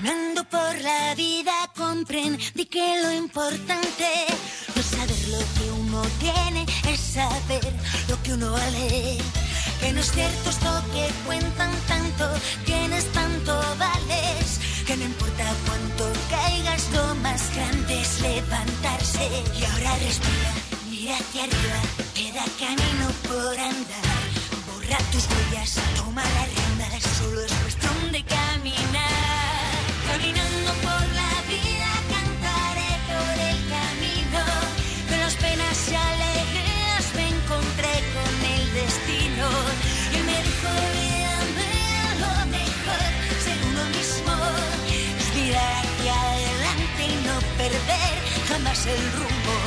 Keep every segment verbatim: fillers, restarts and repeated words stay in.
Caminando por la vida comprendí que lo importante no es saber lo que uno tiene, es saber lo que uno vale. Que no es cierto esto que cuentan tanto, tienes tanto vales. Que no importa cuánto caigas, lo más grande es levantarse. Y ahora respira, mira hacia arriba, queda camino por andar. Borra tus huellas, toma las riendas, solo es cuestión de caminar. Caminando por la vida cantaré por el camino. De las penas y alegrías me encontré con el destino. Y él me dijo, olvídame lo mejor, ser uno mismo. Es mirar hacia adelante y no perder jamás el rumbo.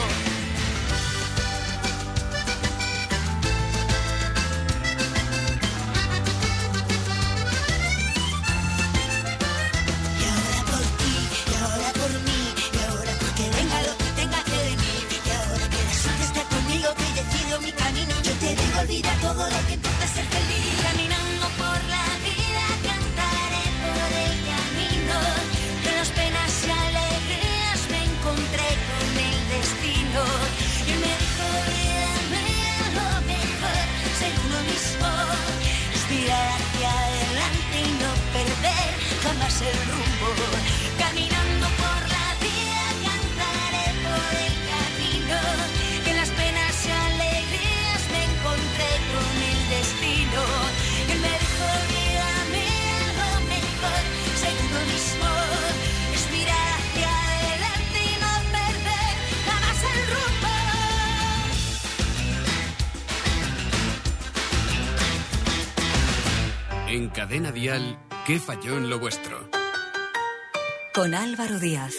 Olvida todo lo que importa ser feliz. Caminando por la vida cantaré por el camino. De las penas y alegrías me encontré con el destino. Y él me dijo, olvídame lo mejor, ser uno mismo. Es mirar hacia adelante y no perder jamás el rumbo. Caminando por la vida cantaré por el camino. Que las penas y alegrías me encontré con el destino. Y él me dijo, olvídame lo mejor, ser uno mismo. Es mirar hacia adelante y no perder jamás el rumbo. En Cadena Dial, ¿qué falló en lo vuestro? Con Álvaro Díaz.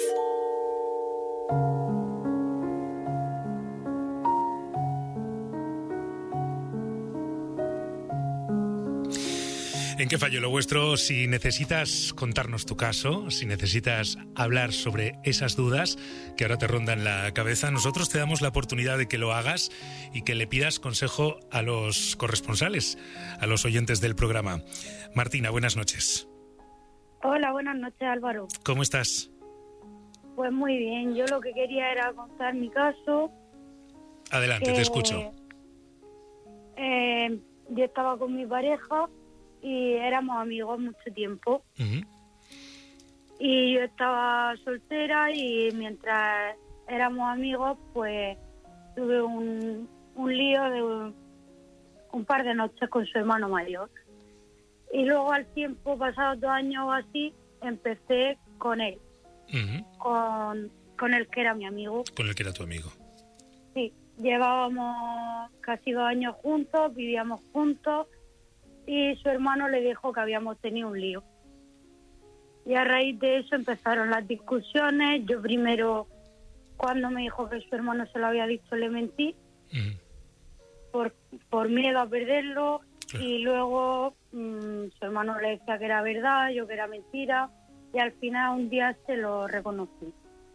¿En qué falló lo vuestro? Si necesitas contarnos tu caso, si necesitas hablar sobre esas dudas que ahora te rondan la cabeza, nosotros te damos la oportunidad de que lo hagas y que le pidas consejo a los corresponsales, a los oyentes del programa. Martina, buenas noches. Hola, buenas noches, Álvaro. ¿Cómo estás? Pues muy bien, yo lo que quería era contar mi caso. Adelante, que, te escucho. Eh, yo estaba con mi pareja y éramos amigos mucho tiempo. Uh-huh. Y yo estaba soltera y mientras éramos amigos, pues tuve un, un lío de un, un par de noches con su hermano mayor. Y luego al tiempo, pasados dos años o así, empecé con él. Uh-huh. Con, con el que era mi amigo. Con el que era tu amigo. Sí, llevábamos casi dos años juntos, vivíamos juntos. Y su hermano le dijo que habíamos tenido un lío. Y a raíz de eso empezaron las discusiones. Yo primero, cuando me dijo que su hermano se lo había dicho, le mentí. Uh-huh. por, por miedo a perderlo. Claro. Y luego mmm, su hermano le decía que era verdad, yo que era mentira. Y al final un día se lo reconocí.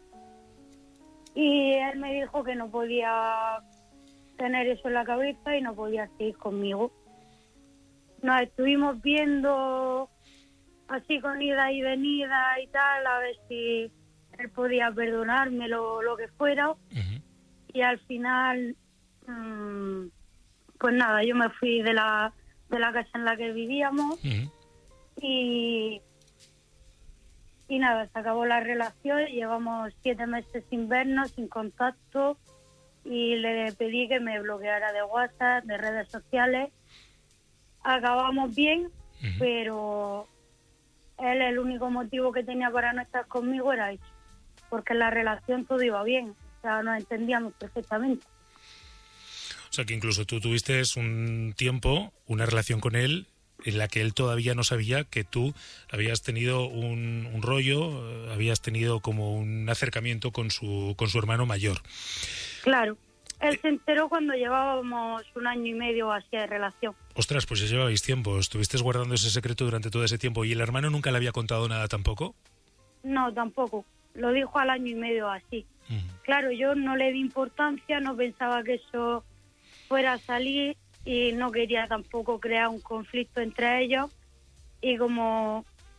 Y él me dijo que no podía tener eso en la cabeza y no podía seguir conmigo. Nos estuvimos viendo así con ida y venida y tal, a ver si él podía perdonarme lo, lo que fuera. Uh-huh. Y al final, mmm, pues nada, yo me fui de la, de la casa en la que vivíamos. Uh-huh. y, y nada, se acabó la relación, llevamos siete meses sin vernos, sin contacto, y le pedí que me bloqueara de WhatsApp, de redes sociales. Acabamos bien, uh-huh. pero él el único motivo que tenía para no estar conmigo era eso, porque en la relación todo iba bien, o sea, nos entendíamos perfectamente. O sea, que incluso tú tuviste un tiempo, una relación con él, en la que él todavía no sabía que tú habías tenido un, un rollo, habías tenido como un acercamiento con su, con su hermano mayor. Claro. Él se enteró cuando llevábamos un año y medio así de relación. Ostras, pues ya llevabais tiempo. ¿Estuviste guardando ese secreto durante todo ese tiempo? ¿Y el hermano nunca le había contado nada tampoco? No, tampoco. Lo dijo al año y medio así. Uh-huh. Claro, yo no le di importancia, no pensaba que eso fuera a salir y no quería tampoco crear un conflicto entre ellos. Y como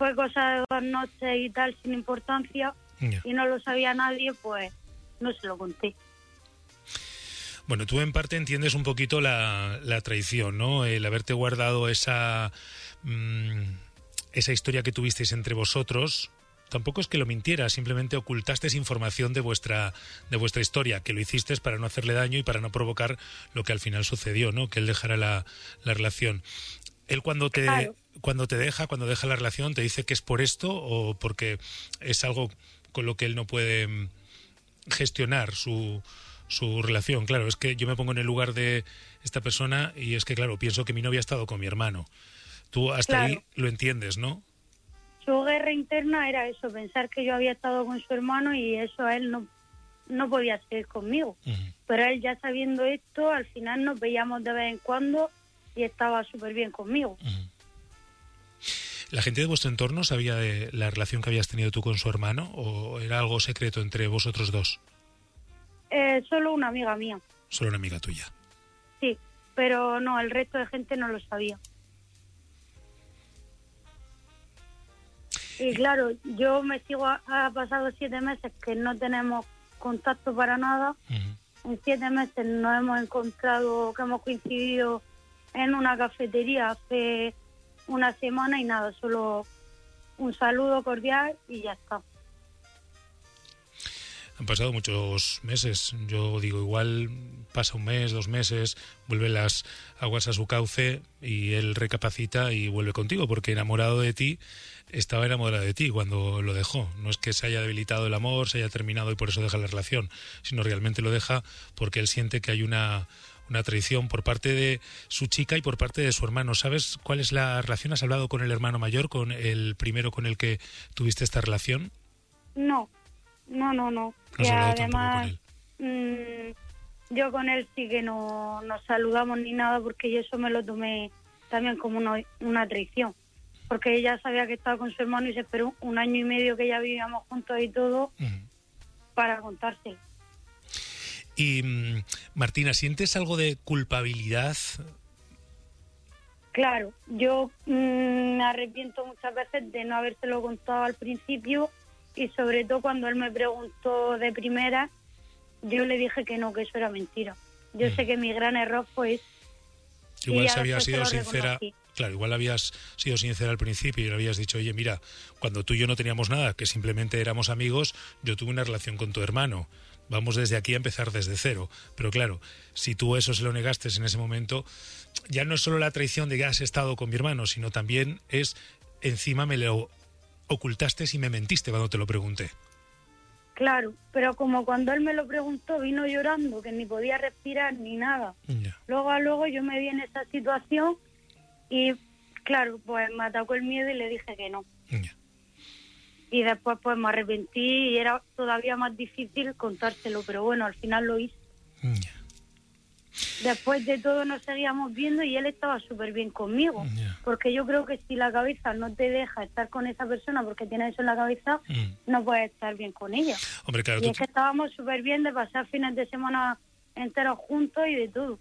fue cosa de dos noches y tal, sin importancia, Ya. y no lo sabía nadie, pues no se lo conté. Bueno, tú en parte entiendes un poquito la, la traición, ¿no? El haberte guardado esa, mmm, esa historia que tuvisteis entre vosotros. Tampoco es que lo mintieras, simplemente ocultaste información de vuestra de vuestra historia, que lo hiciste para no hacerle daño y para no provocar lo que al final sucedió, ¿no? Que él dejara la, la relación. Él cuando te Claro. cuando te deja, cuando deja la relación, ¿te dice que es por esto o porque es algo con lo que él no puede mm, gestionar su, su relación? Claro, es que yo me pongo en el lugar de esta persona y es que, claro, pienso que mi novia ha estado con mi hermano. Tú hasta Claro. ahí lo entiendes, ¿no? Su guerra interna era eso, pensar que yo había estado con su hermano y eso a él no, no podía ser conmigo. Uh-huh. Pero él ya sabiendo esto, al final nos veíamos de vez en cuando y estaba súper bien conmigo. Uh-huh. ¿La gente de vuestro entorno sabía de la relación que habías tenido tú con su hermano o era algo secreto entre vosotros dos? Eh, solo una amiga mía, Solo una amiga tuya. sí, pero no, el resto de gente no lo sabía. Y claro, yo me sigo, ha pasado siete meses que no tenemos contacto para nada. Uh-huh. En siete meses nos hemos encontrado, que hemos coincidido en una cafetería hace una semana y nada, solo un saludo cordial y ya está. Han pasado muchos meses. Yo digo, igual pasa un mes, dos meses, vuelven las aguas a su cauce y él recapacita y vuelve contigo, porque enamorado de ti, estaba enamorado de ti cuando lo dejó. No es que se haya debilitado el amor, se haya terminado y por eso deja la relación, sino realmente lo deja porque él siente que hay una, una traición por parte de su chica y por parte de su hermano. ¿Sabes cuál es la relación? ¿Has hablado con el hermano mayor, con el primero con el que tuviste esta relación? No, no, no, no. No Que has hablado además, tampoco con él. mmm, yo con él sí que no nos saludamos ni nada porque yo eso me lo tomé también como una, una traición. Porque ella sabía que estaba con su hermano y se esperó un año y medio que ya vivíamos juntos y todo Uh-huh. para contárselo. Y mm, Martina, ¿sientes algo de culpabilidad? Claro, yo mmm, me arrepiento muchas veces de no habérselo contado al principio y sobre todo cuando él me preguntó de primera, yo le dije que no, que eso era mentira. Yo Mm. sé que mi gran error fue ese. Igual Y se ya había después sido se lo sincera. reconocí. Claro, igual habías sido sincera al principio y le habías dicho, oye, mira, cuando tú y yo no teníamos nada, que simplemente éramos amigos, yo tuve una relación con tu hermano. Vamos desde aquí a empezar desde cero. Pero claro, si tú eso se lo negaste en ese momento, ya no es solo la traición de que has estado con mi hermano, sino también es, encima me lo ocultaste y me mentiste cuando te lo pregunté. Claro, pero como cuando él me lo preguntó, vino llorando, que ni podía respirar ni nada. Ya. Luego a luego yo me vi en esa situación y, claro, pues me atacó el miedo y le dije que no. Ya. Y después pues me arrepentí y era todavía más difícil contárselo, pero bueno, al final lo hice. Ya. Después de todo nos seguíamos viendo y él estaba súper bien conmigo. Ya. Porque yo creo que si la cabeza no te deja estar con esa persona porque tiene eso en la cabeza, Mm. no puedes estar bien con ella. Hombre, claro, Y tú, es que estábamos súper bien de pasar fines de semana enteros juntos y de todo.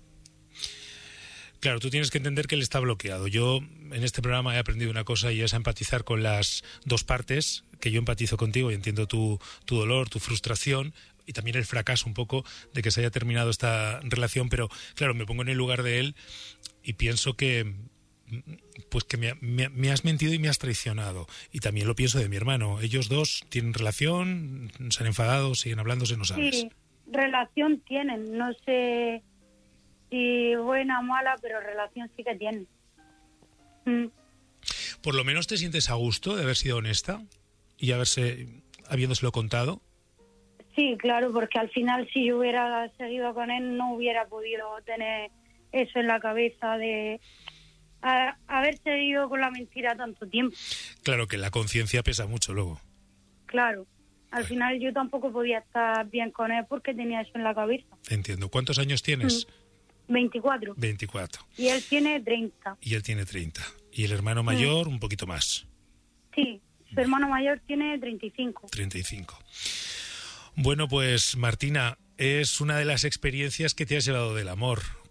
claro, tú tienes que entender que él está bloqueado. Yo en este programa he aprendido una cosa y es a empatizar con las dos partes, que yo empatizo contigo y entiendo tu, tu dolor, tu frustración y también el fracaso un poco de que se haya terminado esta relación, pero claro, me pongo en el lugar de él y pienso que pues que me, me, me has mentido y me has traicionado. Y también lo pienso de mi hermano. Ellos dos tienen relación, se han enfadado, siguen hablándose, no sabes. Sí, relación tienen, no sé si buena o mala, pero relación sí que tienen. Mm. Por lo menos te sientes a gusto de haber sido honesta y haberse habiéndoselo contado. Sí, claro, porque al final si yo hubiera seguido con él no hubiera podido tener eso en la cabeza de a, haber seguido con la mentira tanto tiempo. Claro que la conciencia pesa mucho luego. Claro, al final yo tampoco podía estar bien con él porque tenía eso en la cabeza. Entiendo. ¿Cuántos años tienes? veinticuatro. veinticuatro. Y él tiene treinta. Y él tiene treinta. Y el hermano mayor un poquito más. Sí, su hermano mayor tiene treinta y cinco. treinta y cinco. Bueno, pues Martina, es una de las experiencias que te has llevado del amor.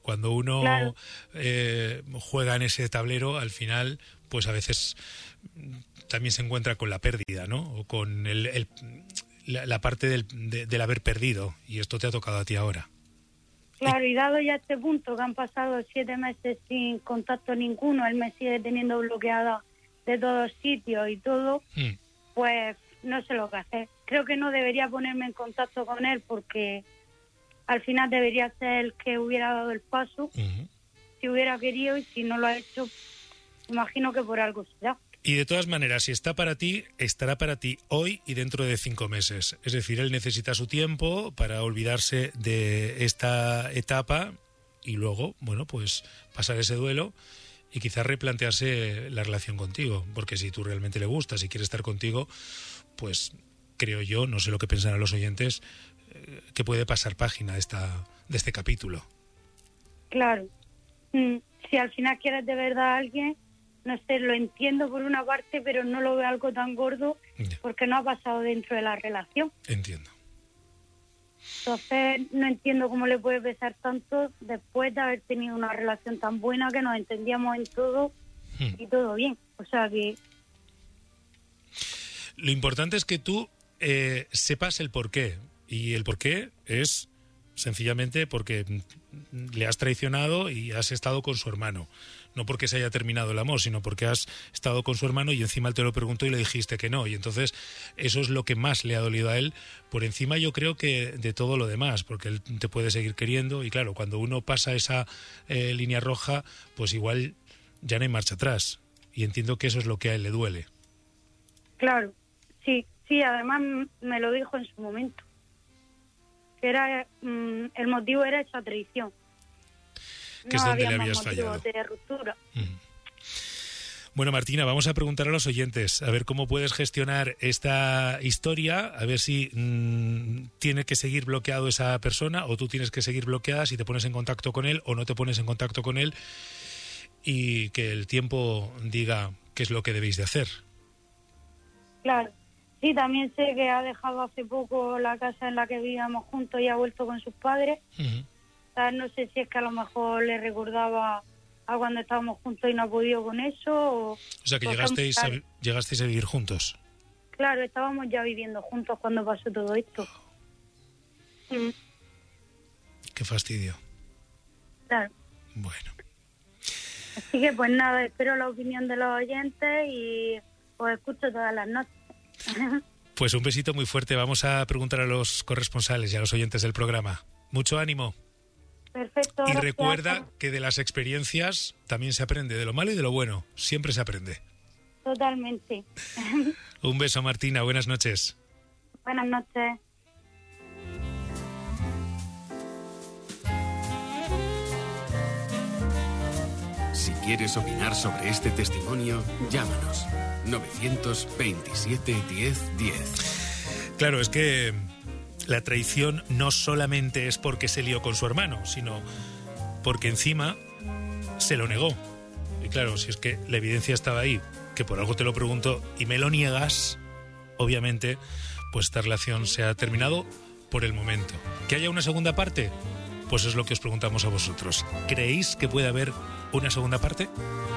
Cuando uno Claro. eh, juega en ese tablero, al final, pues a veces también se encuentra con la pérdida, ¿no? O con el, el, la, la parte del, de, del haber perdido, y esto te ha tocado a ti ahora. Claro, y dado ya este punto, que han pasado siete meses sin contacto ninguno, él me sigue teniendo bloqueada de todos sitios y todo, Mm. pues no sé lo que hacer. Creo que no debería ponerme en contacto con él porque al final debería ser el que hubiera dado el paso, Uh-huh. si hubiera querido, y si no lo ha hecho, imagino que por algo será. Y de todas maneras, si está para ti, estará para ti hoy y dentro de cinco meses. Es decir, él necesita su tiempo para olvidarse de esta etapa y luego, bueno, pues pasar ese duelo y quizás replantearse la relación contigo. Porque si tú realmente le gustas y quiere estar contigo, pues creo yo, no sé lo que pensarán los oyentes, eh, que puede pasar página de, esta, de este capítulo. Claro. Mm, si al final quieres de verdad a alguien, no sé, lo entiendo por una parte, pero no lo veo algo tan gordo Ya. porque no ha pasado dentro de la relación. Entiendo. Entonces no entiendo cómo le puede pesar tanto después de haber tenido una relación tan buena que nos entendíamos en todo Hmm. y todo bien. O sea que, Lo importante es que tú eh, sepas el porqué. Y el porqué es sencillamente porque mm, le has traicionado y has estado con su hermano. No porque se haya terminado el amor, sino porque has estado con su hermano y encima él te lo preguntó y le dijiste que no. Y entonces eso es lo que más le ha dolido a él. Por encima yo creo que de todo lo demás, porque él te puede seguir queriendo. Y claro, cuando uno pasa esa eh, línea roja, pues igual ya no hay marcha atrás. Y entiendo que eso es lo que a él le duele. claro, sí, sí, además m- me lo dijo en su momento. Que era, mm, el motivo era esa traición. Que es No donde le había más habías motivos fallado. de ruptura. Bueno, Martina, vamos a preguntar a los oyentes a ver cómo puedes gestionar esta historia, a ver si mmm, tiene que seguir bloqueado esa persona o tú tienes que seguir bloqueada, si te pones en contacto con él o no te pones en contacto con él, y que el tiempo diga qué es lo que debéis de hacer. Claro. Sí, también sé que ha dejado hace poco la casa en la que vivíamos juntos y ha vuelto con sus padres. Uh-huh. O sea, no sé si es que a lo mejor le recordaba a cuando estábamos juntos y no ha podido con eso. O, O sea, que o llegasteis a, estamos- llegasteis a vivir juntos. Claro, estábamos ya viviendo juntos cuando pasó todo esto. Mm, Qué fastidio. claro. Bueno, Así que pues nada, espero la opinión de los oyentes y os escucho todas las noches. pues un besito muy fuerte. Vamos a preguntar a los corresponsales y a los oyentes del programa. Mucho ánimo. Perfecto. Y gracias. recuerda que de las experiencias también se aprende, de lo malo y de lo bueno. Siempre se aprende. Totalmente. Un beso, Martina. Buenas noches. Buenas noches. Si quieres opinar sobre este testimonio, llámanos. novecientos veintisiete diez diez. Claro, es que la traición no solamente es porque se lió con su hermano, sino porque encima se lo negó. Y claro, si es que la evidencia estaba ahí, que por algo te lo pregunto, y me lo niegas, obviamente, pues esta relación se ha terminado por el momento. ¿Que haya una segunda parte? Pues es lo que os preguntamos a vosotros. ¿Creéis que puede haber una segunda parte?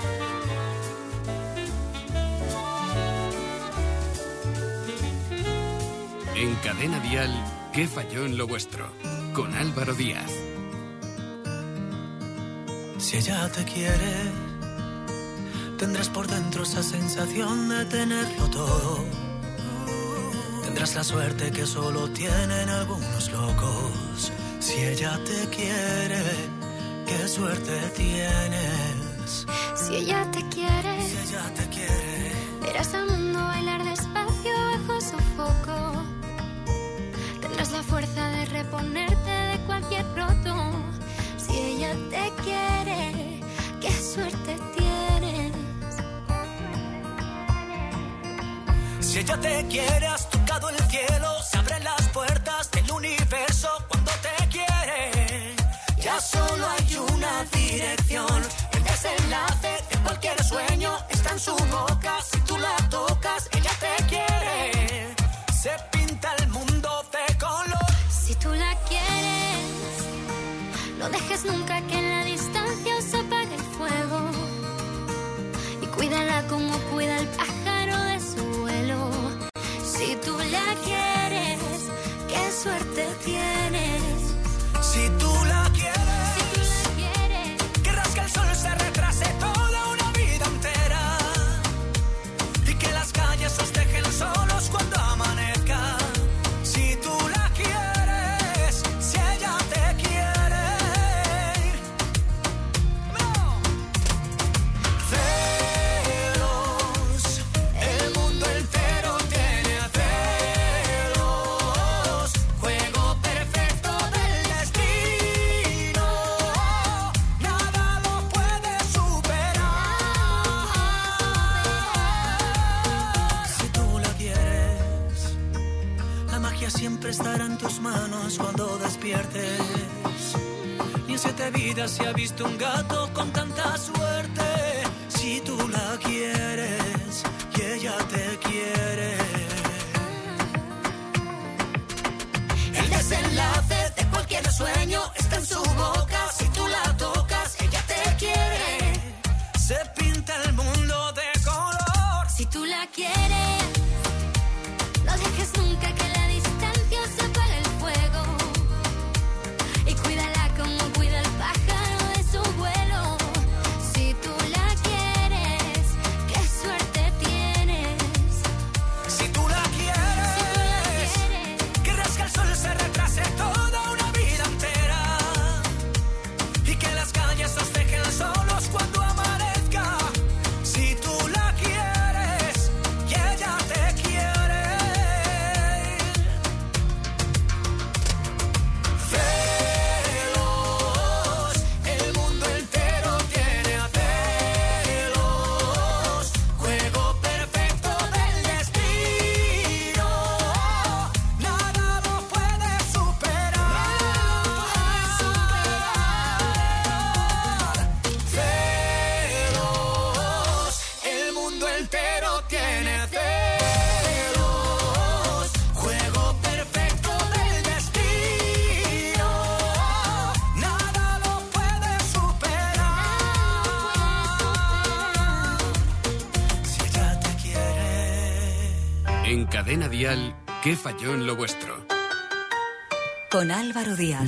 En Cadena Dial, ¿qué falló en lo vuestro? Con Álvaro Díaz. Si ella te quiere, tendrás por dentro esa sensación de tenerlo todo. Tendrás la suerte que solo tienen algunos locos. Si ella te quiere, qué suerte tienes. Si ella te quiere, Si ella te quiere, verás al mundo bailar despacio bajo su foco. Tendrás la fuerza de reponerte de cualquier roto. Si ella te quiere, qué suerte tienes. si ella te quiere, has tocado el cielo. Se abren las puertas del universo cuando te quiere. Ya solo hay una dirección. El desenlace de cualquier sueño está en su boca. Si tú la tocas, ella te quiere. Se pinta el mundo de color. Si tú la quieres, no dejes nunca que nadie magia siempre estará en tus manos cuando despiertes. Ni en siete vidas se ha visto un gato con tanta suerte. Si tú la quieres y ella te quiere. El desenlace de cualquier sueño está en su boca. Si tú la tocas, ella te quiere. Se pinta el mundo de color. Si tú la quieres, no dejes nunca que la distancia se apague el fuego. Y cuídala como cuida el pájaro de su vuelo. Si tú la quieres, qué suerte tienes. Si tú la quieres, Si tú la quieres, que rasque el sol se retrase toda una vida entera. Y que las calles nos dejen solos cuando amanezca. Si tú la quieres y ella te quiere. Celos, el mundo entero tiene a celos. Juego perfecto del destino. Nada lo puede superar. Celos, el mundo entero tiene celos. Juego perfecto del destino. Nada lo puede superar. Si ella te quiere. En Cadena Dial, ¿qué falló en lo vuestro? Con Álvaro Díaz.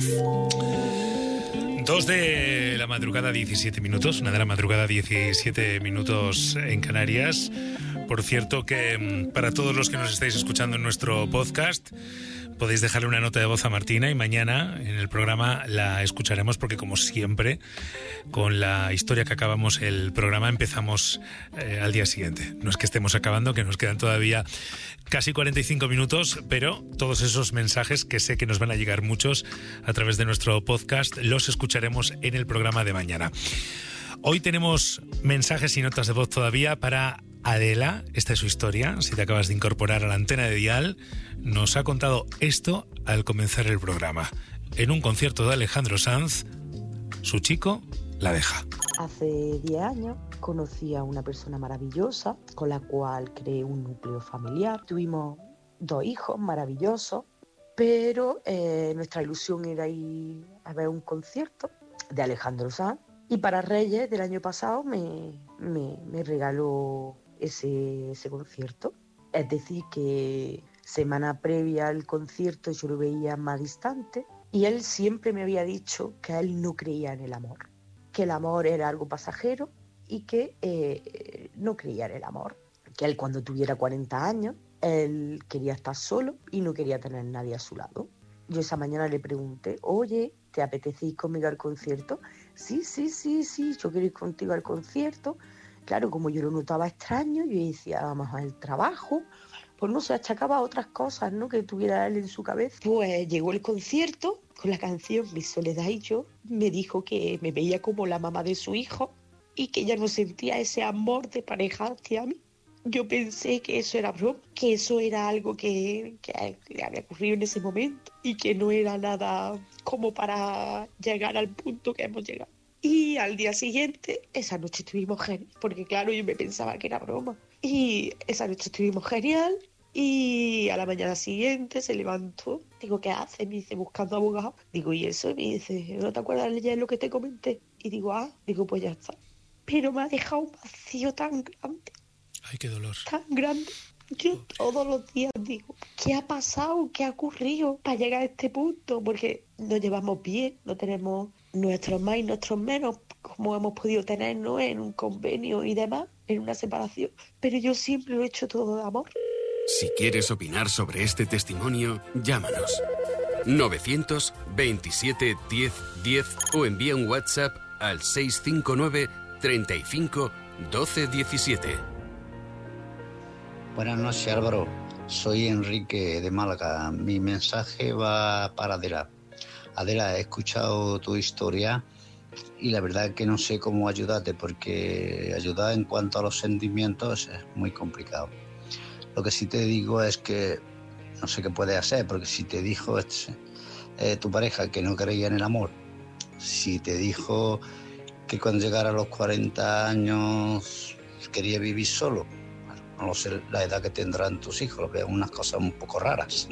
Dos de la madrugada, diecisiete minutos. Una de la madrugada, diecisiete minutos en Canarias. Por cierto que mm, para todos los que nos estáis escuchando en nuestro podcast, podéis dejarle una nota de voz a Martina y mañana en el programa la escucharemos porque, como siempre, con la historia que acabamos el programa empezamos eh, al día siguiente. No es que estemos acabando, que nos quedan todavía casi cuarenta y cinco minutos, pero todos esos mensajes, que sé que nos van a llegar muchos a través de nuestro podcast, los escucharemos en el programa de mañana. Hoy tenemos mensajes y notas de voz todavía para Adela. Esta es su historia. Si te acabas de incorporar a la antena de Dial, nos ha contado esto al comenzar el programa. En un concierto de Alejandro Sanz, su chico la deja. Hace diez años conocí a una persona maravillosa con la cual creé un núcleo familiar. Tuvimos dos hijos maravillosos, pero eh, nuestra ilusión era ir a ver un concierto de Alejandro Sanz. Y para Reyes del año pasado me, me, me regaló ese, ese concierto. Es decir, que semana previa al concierto yo lo veía más distante y él siempre me había dicho que él no creía en el amor, que el amor era algo pasajero y que eh, no creía en el amor, que él cuando tuviera cuarenta años, él quería estar solo y no quería tener nadie a su lado. Yo esa mañana le pregunté, oye, ¿te apetece ir conmigo al concierto? Sí, sí, sí, sí, yo quiero ir contigo al concierto. Claro, como yo lo notaba extraño, yo decía, vamos al trabajo, pues no se achacaba a otras cosas, ¿no?, que tuviera él en su cabeza. Pues llegó el concierto con la canción Mi Soledad y Yo, me dijo que me veía como la mamá de su hijo y que ella no sentía ese amor de pareja hacia mí. Yo pensé que eso era broma, que eso era algo que, que le había ocurrido en ese momento y que no era nada como para llegar al punto que hemos llegado. Y al día siguiente, esa noche estuvimos genial, porque claro, yo me pensaba que era broma. Y esa noche estuvimos genial y a la mañana siguiente se levantó. Digo, ¿qué hace? Me dice, buscando abogado. Digo, ¿y eso? Y me dice, ¿no te acuerdas de lo que te comenté? Y digo, ah, digo, pues ya está. Pero me ha dejado un vacío tan grande. Ay, qué dolor. Tan grande. Yo todos los días digo, ¿qué ha pasado? ¿Qué ha ocurrido para llegar a este punto? Porque nos llevamos bien, no tenemos nuestros más y nuestros menos, como hemos podido tener, ¿no?, en un convenio y demás, en una separación. Pero yo siempre lo he hecho todo de amor. Si quieres opinar sobre este testimonio, llámanos. novecientos veintisiete diez diez o envía un WhatsApp al seis cinco nueve treinta y cinco doce diecisiete. Buenas noches, Álvaro. Soy Enrique de Málaga. Mi mensaje va para Adela. Adela, he escuchado tu historia y la verdad que no sé cómo ayudarte, porque ayudar en cuanto a los sentimientos es muy complicado. Lo que sí te digo es que no sé qué puedes hacer, porque si te dijo este, eh, tu pareja que no creía en el amor, si te dijo que cuando llegara a los cuarenta años quería vivir solo, bueno, no lo sé la edad que tendrán tus hijos, lo veo unas cosas un poco raras.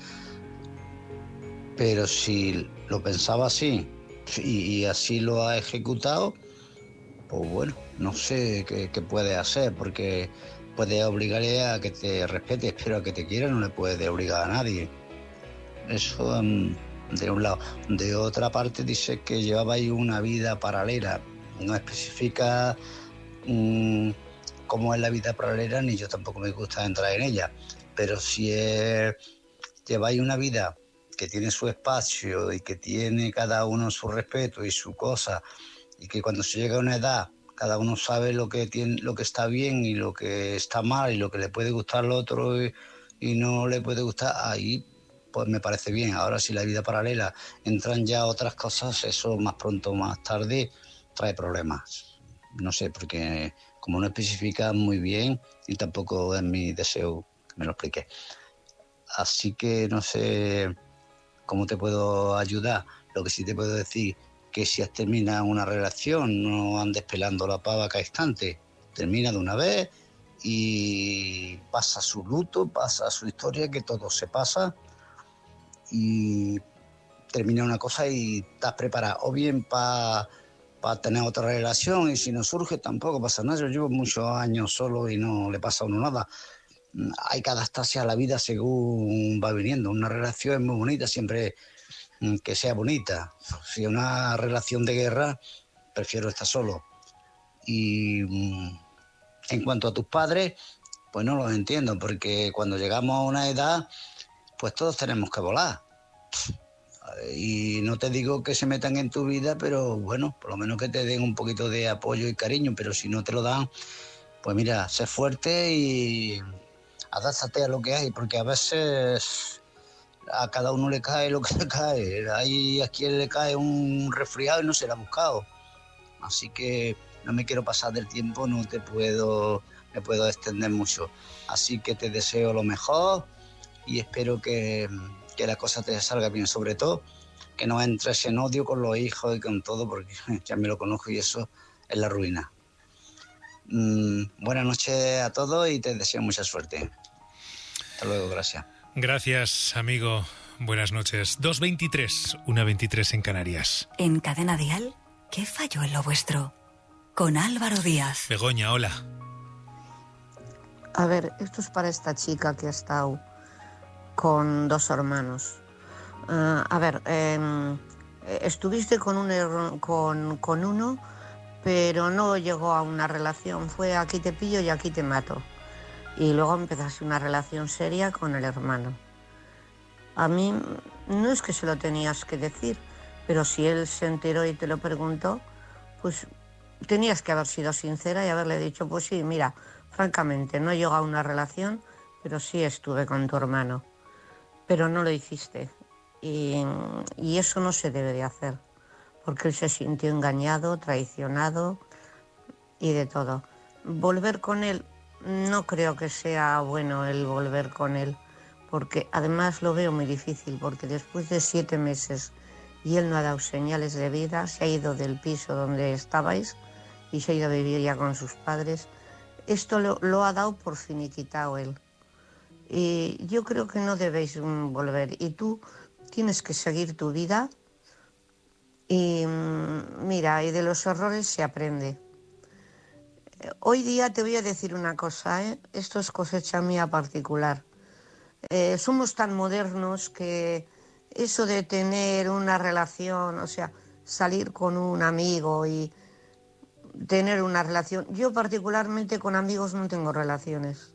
Pero si lo pensaba así y, y así lo ha ejecutado, pues bueno, no sé qué, qué puede hacer, porque puede obligarle a que te respete, pero a que te quiera no le puede obligar a nadie. Eso um, de un lado. De otra parte dice que llevaba ahí una vida paralela. No especifica um, cómo es la vida paralela, ni yo tampoco me gusta entrar en ella. Pero si es, lleváis una vida que tiene su espacio y que tiene cada uno su respeto y su cosa, y que cuando se llega a una edad cada uno sabe lo que tiene, lo que está bien y lo que está mal y lo que le puede gustar al otro y, y no le puede gustar, ahí pues me parece bien. Ahora si la vida paralela entran ya otras cosas, eso más pronto o más tarde trae problemas. No sé, porque como no especifica muy bien y tampoco es mi deseo que me lo explique. Así que no sé cómo te puedo ayudar. Lo que sí te puedo decir, que si has terminado una relación, no andes pelando la pava cada instante. Termina de una vez y pasa su luto, pasa su historia, que todo se pasa, y termina una cosa y estás preparado o bien para pa tener otra relación, y si no surge tampoco pasa nada. Yo llevo muchos años solo y no le pasa a uno nada. Hay que adaptarse a la vida según va viniendo. Una relación es muy bonita siempre que sea bonita. Si es una relación de guerra, prefiero estar solo. Y en cuanto a tus padres, pues no los entiendo, porque cuando llegamos a una edad, pues todos tenemos que volar. Y no te digo que se metan en tu vida, pero bueno, por lo menos que te den un poquito de apoyo y cariño. Pero si no te lo dan, pues mira, sé fuerte y adáptate a lo que hay, porque a veces a cada uno le cae lo que le cae. Hay a quien le cae un resfriado y no se lo ha buscado. Así que no me quiero pasar del tiempo, no te puedo, me puedo extender mucho. Así que te deseo lo mejor y espero que, que la cosa te salga bien. Sobre todo, que no entres en odio con los hijos y con todo, porque ya me lo conozco y eso es la ruina. Mm, buenas noches a todos y te deseo mucha suerte. Hasta luego, gracias. Gracias, amigo. Buenas noches. dos veintitrés, una veintitrés en Canarias. En Cadena Dial, ¿qué falló en lo vuestro? Con Álvaro Díaz. Begoña, hola. A ver, esto es para esta chica que ha estado con dos hermanos. Uh, a ver, eh, estuviste con, un, con, con uno, pero no llegó a una relación. Fue aquí te pillo y aquí te mato. Y luego empezaste una relación seria con el hermano. A mí no es que se lo tenías que decir, pero si él se enteró y te lo preguntó, pues tenías que haber sido sincera y haberle dicho, pues sí, mira, francamente, no he llegado a una relación, pero sí estuve con tu hermano. Pero no lo hiciste. Y, y eso no se debe de hacer, porque él se sintió engañado, traicionado y de todo. Volver con él, no creo que sea bueno el volver con él, porque además lo veo muy difícil, porque después de siete meses y él no ha dado señales de vida, se ha ido del piso donde estabais y se ha ido a vivir ya con sus padres. Esto lo, lo ha dado por finiquitado él. Y yo creo que no debéis volver. Y tú tienes que seguir tu vida. Y mira, y de los errores se aprende. Hoy día te voy a decir una cosa, ¿eh? Esto es cosecha mía particular. Eh, somos tan modernos que eso de tener una relación, o sea, salir con un amigo y tener una relación... Yo particularmente con amigos no tengo relaciones.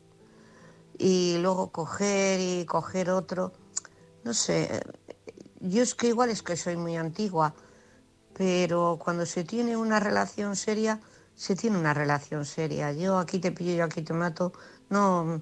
Y luego coger y coger otro... No sé, yo es que igual es que soy muy antigua, pero cuando se tiene una relación seria, se tiene una relación seria. Yo aquí te pillo, yo aquí te mato. No,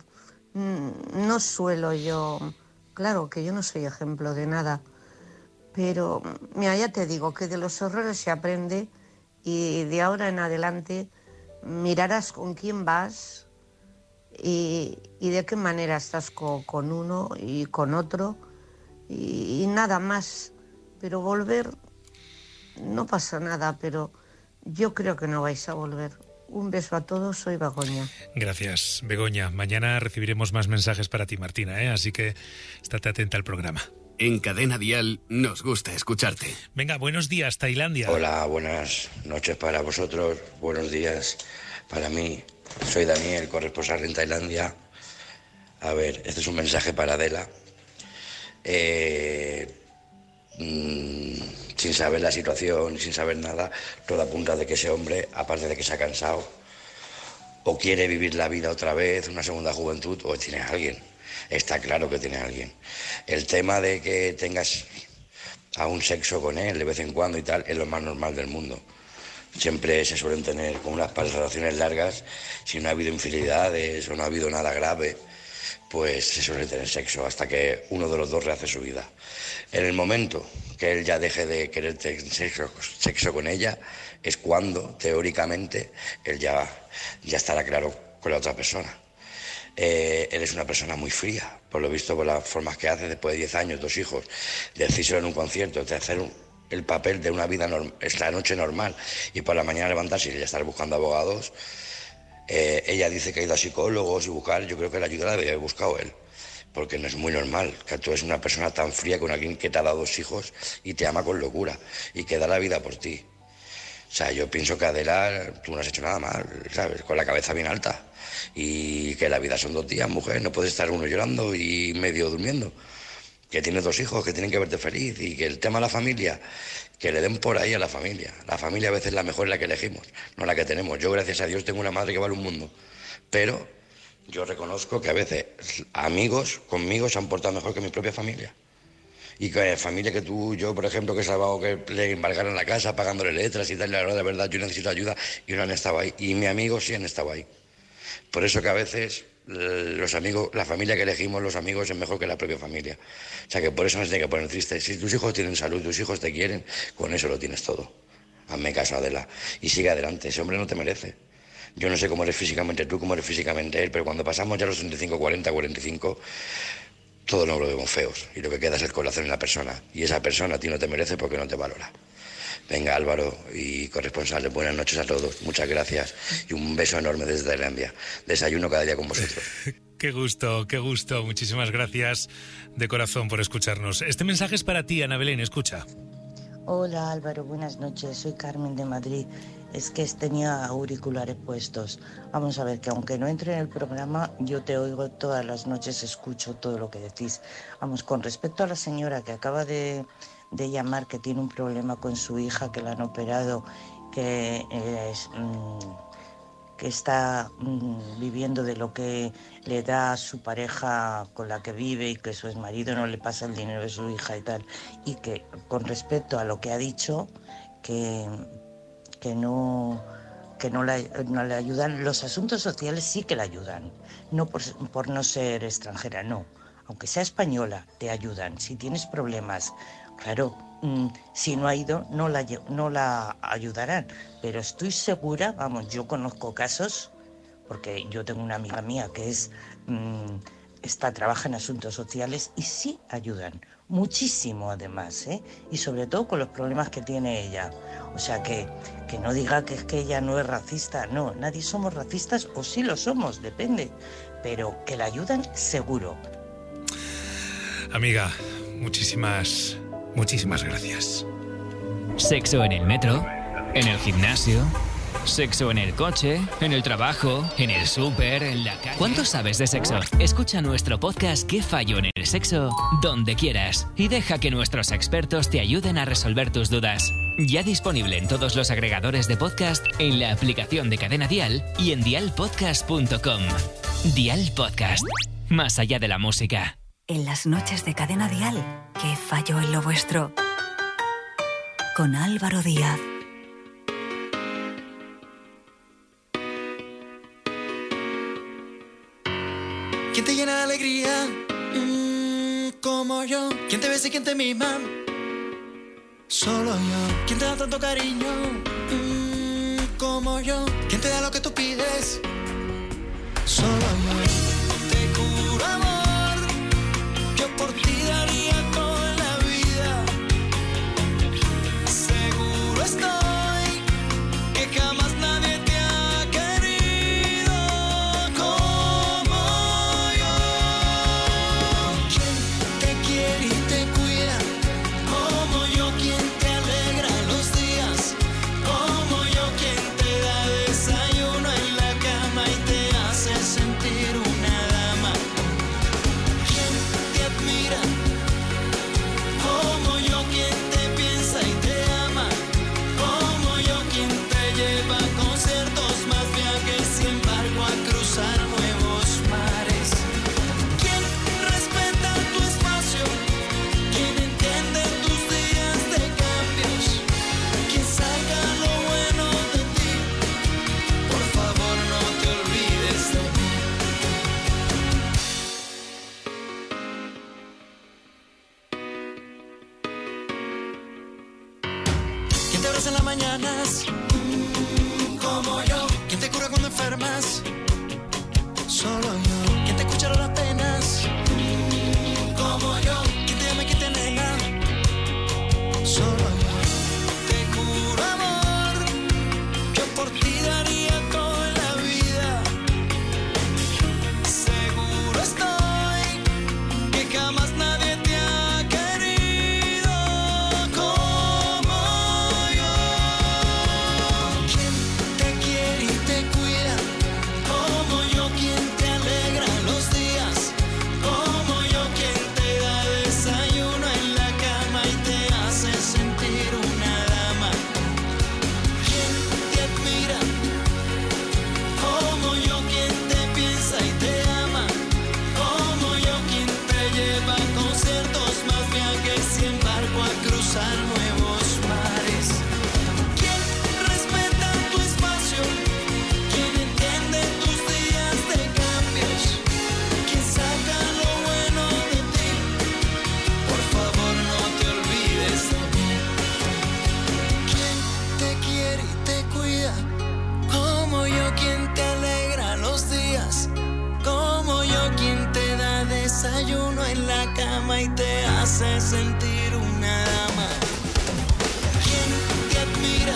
no suelo yo... Claro que yo no soy ejemplo de nada, pero mira, ya te digo que de los errores se aprende y de ahora en adelante mirarás con quién vas y, y de qué manera estás co, con uno y con otro y, y nada más. Pero volver, no pasa nada, pero yo creo que no vais a volver. Un beso a todos, soy Begoña. Gracias, Begoña. Mañana recibiremos más mensajes para ti, Martina, ¿eh? Así que estate atenta al programa. En Cadena Dial nos gusta escucharte. Venga, buenos días, Tailandia. Hola, buenas noches para vosotros, buenos días para mí. Soy Daniel, corresponsal en Tailandia. A ver, este es un mensaje para Adela. Eh, mmm, sin saber la situación, sin saber nada, todo apunta de que ese hombre, aparte de que se ha cansado, o quiere vivir la vida otra vez, una segunda juventud, o tiene a alguien. Está claro que tiene a alguien. El tema de que tengas a un sexo con él de vez en cuando y tal, es lo más normal del mundo. Siempre se suelen tener como unas relaciones largas, si no ha habido infidelidades o no ha habido nada grave, pues se suele tener sexo hasta que uno de los dos rehace su vida. En el momento que él ya deje de querer tener sexo, sexo con ella, es cuando, teóricamente, él ya, ya estará claro con la otra persona. Eh, él es una persona muy fría, por lo visto por las formas que hace después de diez años, dos hijos, de decírselo en un concierto, de hacer un, el papel de una vida normal, esta noche normal, y por la mañana levantarse y ya estar buscando abogados. Eh, ella dice que ha ido a psicólogos y buscar, yo creo que la ayuda la debe haber buscado él, porque no es muy normal que tú eres una persona tan fría con alguien que te ha dado dos hijos y te ama con locura y que da la vida por ti. O sea, yo pienso que Adela, tú no has hecho nada mal, ¿sabes? Con la cabeza bien alta. Y que la vida son dos días, mujer, no puedes estar uno llorando y medio durmiendo. Que tienes dos hijos que tienen que verte feliz y que el tema de la familia, que le den por ahí a la familia. La familia a veces es la mejor, la que elegimos, no la que tenemos. Yo, gracias a Dios, tengo una madre que vale un mundo. Pero yo reconozco que a veces amigos conmigo se han portado mejor que mi propia familia. Y que familia que tú, yo, por ejemplo, que he salvado que le embargaran la casa pagándole letras y tal, la verdad, de verdad, yo necesito ayuda y no han estado ahí. Y mis amigos sí han estado ahí. Por eso que a veces los amigos, la familia que elegimos, los amigos, es mejor que la propia familia. O sea que por eso no se tiene que poner triste. Si tus hijos tienen salud, tus hijos te quieren, con eso lo tienes todo. Hazme caso, Adela. Y sigue adelante, ese hombre no te merece. Yo no sé cómo eres físicamente tú, cómo eres físicamente él, pero cuando pasamos ya los treinta y cinco, cuarenta, cuarenta y cinco, todos nos lo vemos feos. Y lo que queda es el corazón en la persona. Y esa persona a ti no te merece porque no te valora. Venga, Álvaro y corresponsales, buenas noches a todos. Muchas gracias y un beso enorme desde Tailandia. Desayuno cada día con vosotros. Qué gusto, qué gusto. Muchísimas gracias de corazón por escucharnos. Este mensaje es para ti, Ana Belén, escucha. Hola, Álvaro, buenas noches. Soy Carmen de Madrid. Es que tenía auriculares puestos. Vamos a ver, que aunque no entre en el programa, yo te oigo todas las noches, escucho todo lo que decís. Vamos, con respecto a la señora que acaba de... de llamar, que tiene un problema con su hija, que la han operado, que, es, mmm, que está mmm, viviendo de lo que le da a su pareja con la que vive y que su exmarido no le pasa el dinero de su hija y tal, y que con respecto a lo que ha dicho, que, que no... que no le, no le ayudan, los asuntos sociales sí que le ayudan, no por, por no ser extranjera, no, aunque sea española, te ayudan, si tienes problemas. Claro, mmm, si no ha ido, no la, no la ayudarán, pero estoy segura, vamos, yo conozco casos, porque yo tengo una amiga mía que es, mmm, está, trabaja en asuntos sociales y sí ayudan, muchísimo además, ¿eh? Y sobre todo con los problemas que tiene ella. O sea, que, que no diga que es que ella no es racista, no, nadie somos racistas, o sí lo somos, depende, pero que la ayudan seguro. Amiga, muchísimas... Muchísimas gracias. Sexo en el metro, en el gimnasio, sexo en el coche, en el trabajo, en el súper, en la calle. ¿Cuánto sabes de sexo? Escucha nuestro podcast ¿Qué fallo en el sexo? Donde quieras y deja que nuestros expertos te ayuden a resolver tus dudas. Ya disponible en todos los agregadores de podcast, en la aplicación de Cadena Dial y en dial podcast punto com. Dial Podcast. Más allá de la música. En las noches de Cadena Dial, ¿qué falló en lo vuestro? Con Álvaro Díaz. ¿Quién te llena de alegría? Mm, como yo. ¿Quién te besa y quién te mima? Solo yo. ¿Quién te da tanto cariño? Mm, como yo. ¿Quién te da lo que tú pides? Solo yo. juro amor, yo por ti daría toda la vida. Seguro estoy que jamás nadie te ha querido como yo. Quien te quiere y te cuida, como yo, quien te alegra los días, como yo, quien te da desayuno en la cama y te hace sentir una dama. Quien te admira, como yo, quien te piensa y te ama, como yo, quien te lleva a conciertos, más viajes, sin embargo a cruzar nuevos mares. Quien respeta tu espacio, quien entiende tus días de cambios, quien saca lo bueno de ti, por favor no te olvides de mí. Quien te abraza en las mañanas, mm, como yo, quien te cura cuando enfermas, solo yo, quien te escucha las penas, mm, como yo, quien te ama y quien te nega, solo yo. Te juro amor, yo por ti daría toda la vida. Seguro estoy que jamás nadie te ha querido como yo. Quien te quiere y te cuida, como yo, quien te alegra los días, como yo, quien te da desayuno en la cama y te hace sentir una dama. Quien te admira, como yo, quien te piensa y te ama, como yo, quien te lleva a conciertos, más viajes, sin barco a cruzar nuevos mares. Quien respeta tu espacio, quien entiende tus días de cambios, quien saca lo bueno de ti, por favor no te olvides de mí. Quien te quiere y te cuida, como yo, quien te alegra los días, como yo, quien te da desayuno en la cama y te hace sentir una dama. Quien te admira,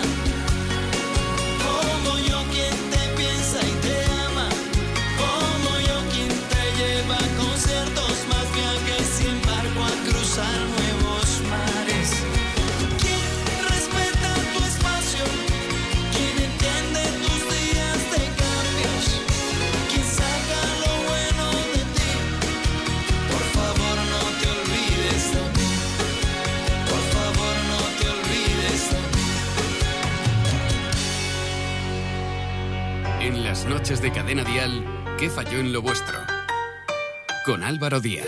como yo, quien te piensa y te ama, como yo, quien te lleva a conciertos, más viajes, sin barco a cruzar nuevos mares. Quien respeta tu espacio, quien entiende tus días de cambios, quien saca lo bueno de ti, por favor no te olvides de mí, por favor no te olvides de mí. En las noches de Cadena Dial, ¿qué falló en lo vuestro? Con Álvaro Díaz.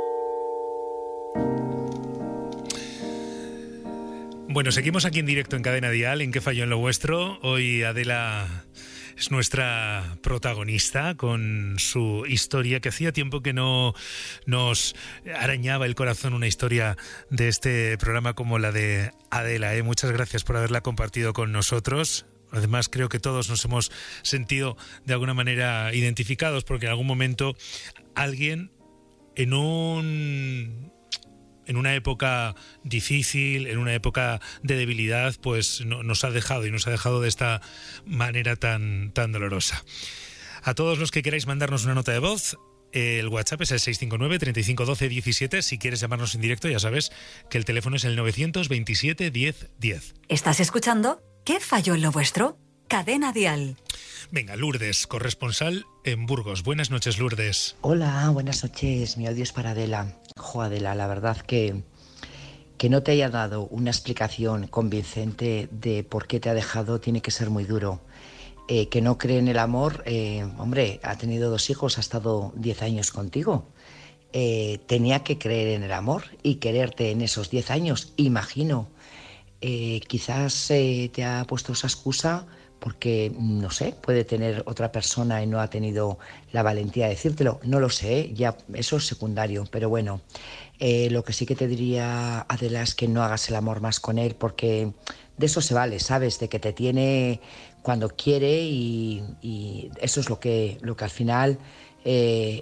Bueno, seguimos aquí en directo en Cadena Dial, en ¿Qué falló en lo vuestro? Hoy Adela es nuestra protagonista con su historia, que hacía tiempo que no nos arañaba el corazón una historia de este programa como la de Adela, ¿eh? Muchas gracias por haberla compartido con nosotros. Además, creo que todos nos hemos sentido de alguna manera identificados, porque en algún momento alguien en un... en una época difícil, en una época de debilidad, pues no, nos ha dejado y nos ha dejado de esta manera tan, tan dolorosa. A todos los que queráis mandarnos una nota de voz, el WhatsApp es el seis cinco nueve, treinta y cinco, doce, diecisiete. Si quieres llamarnos en directo, ya sabes que el teléfono es el novecientos veintisiete, diez, diez. ¿Estás escuchando? ¿Qué falló en lo vuestro? Cadena Dial. Venga, Lourdes, corresponsal en Burgos. Buenas noches, Lourdes. Hola, buenas noches. Mi audio es para Adela. Jo, Adela, la verdad que, que no te haya dado una explicación convincente de por qué te ha dejado tiene que ser muy duro. Eh, que no cree en el amor, eh, hombre, ha tenido dos hijos, ha estado diez años contigo. Eh, tenía que creer en el amor y quererte en esos diez años, imagino. Eh, quizás eh, te ha puesto esa excusa porque, no sé, puede tener otra persona y no ha tenido la valentía de decírtelo. No lo sé, ya eso es secundario, pero bueno, eh, lo que sí que te diría, Adela, es que no hagas el amor más con él, porque de eso se vale, ¿sabes? De que te tiene cuando quiere y, y eso es lo que, lo que al final eh,